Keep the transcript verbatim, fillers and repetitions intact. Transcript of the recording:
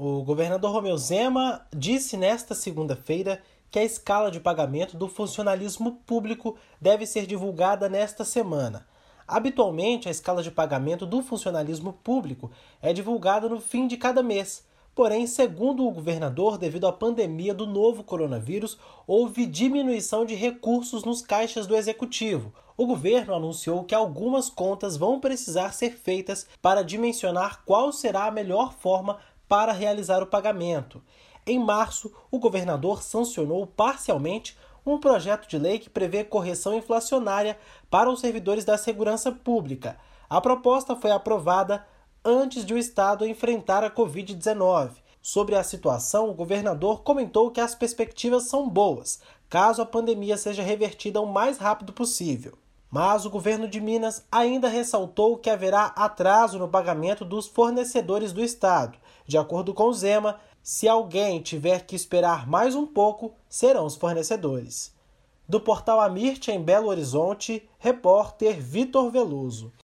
O governador Romeu Zema disse nesta segunda-feira que a escala de pagamento do funcionalismo público deve ser divulgada nesta semana. Habitualmente, a escala de pagamento do funcionalismo público é divulgada no fim de cada mês. Porém, segundo o governador, devido à pandemia do novo coronavírus, houve diminuição de recursos nos caixas do executivo. O governo anunciou que algumas contas vão precisar ser feitas para dimensionar qual será a melhor forma para realizar o pagamento. Em março, o governador sancionou parcialmente um projeto de lei que prevê correção inflacionária para os servidores da segurança pública. A proposta foi aprovada antes de o Estado enfrentar a covid dezenove. Sobre a situação, o governador comentou que as perspectivas são boas, caso a pandemia seja revertida o mais rápido possível. Mas o governo de Minas ainda ressaltou que haverá atraso no pagamento dos fornecedores do Estado. De acordo com o Zema, se alguém tiver que esperar mais um pouco, serão os fornecedores. Do portal Amirte, em Belo Horizonte, repórter Vitor Veloso.